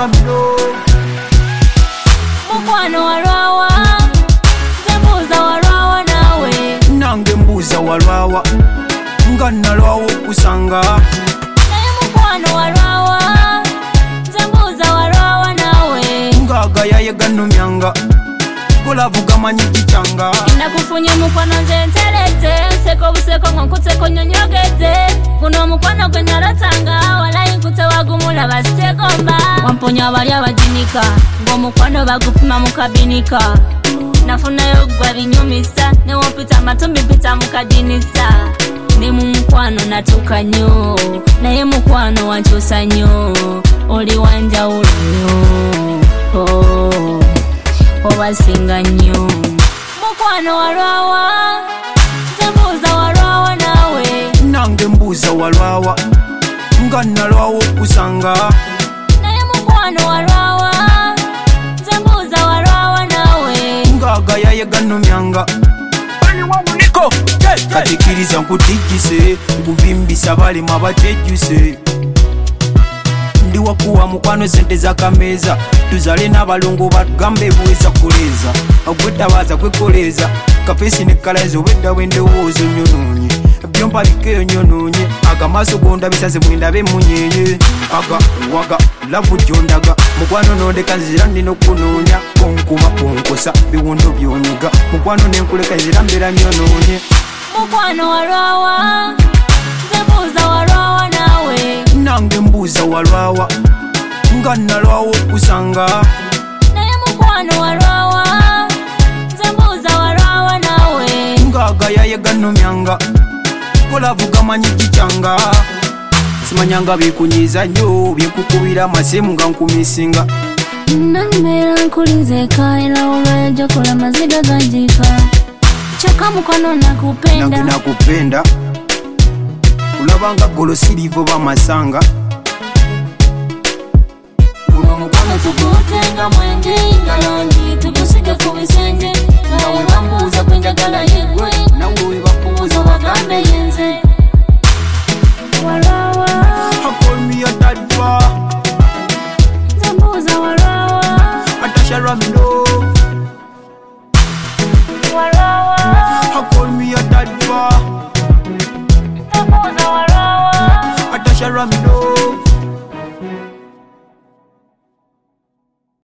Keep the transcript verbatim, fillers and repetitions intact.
Ramiro mukwano walwawa zembuza walwawa nawe nange mbuza walwawa nga nalwawo kusanga naye mukwano walwawa zembuza walwawa nawe ngaga yaye ganumyanga golavuga manyi kichanga nakufunye mukwano nze nterete nseko buseko nkonkuteko nyonyogete guno mukwano gwe naratanga walayi nkute wagumula basekomba wamponya abali abajinika ng'omukwano bagupima mukabinika nafunayo gwa binyumisa newopita amatumbi mpita mukadinisa ne mu mukwano natuka nnyo naye mukwano wankyusa nnyo oli wanjawulo nnyo oh, obasinga nnyo mukwano walwawa zembuza walwawa nawe nange mbuza walwawa nga nalwawo kusanga naye mukwano walwawa zembuza walwawa nawe ngaga yaye ganumyanga katikiriza nkutijise nkuvimbisa balima abacejuse ndi wakuwa mukwano sente zakameza tuzale n'abalongo bagambe buweza kuleza ogwetabaza kwekoleza kapesi nekalaza obwedda bwendowoozo nyononye byompa bikeyo nyononye agamaaso gonda bisaze bwendabe munyenye aga waga lavu jondaga mukwano nondeka nzira ndina okunoonya konkuma konkosa biwundo byonyiga mukwano nenkuleka nzira mbeera myononye mukwano walwawa zembuza walwawa nawe nange mbuza walwawa nga nalwawo kusanga naye mukwano walwawa zembuza walwawa nawe ngaga yaye ganumyanga golavuga manyi kichanga simanyanga bikunyiza nnyo byekukubira amasemu nga nkumisinga nambeera nkulinzeka era olwejo kola maziga ganjika kyokka mukwano nakupenda nange nakupenda kulabanga golo sirivo bamasanga guno mukwano tugutenga mwenge ngalangi tugusige ku bisenge nawe bambuuza kwenjagala yegwe nawe bakubuza bagambe yenze walwawa call me a dadfa zembuza walwawa Natasha Ramiro walwawa call me a dadfa zembuza walwawa Natasha Ramiro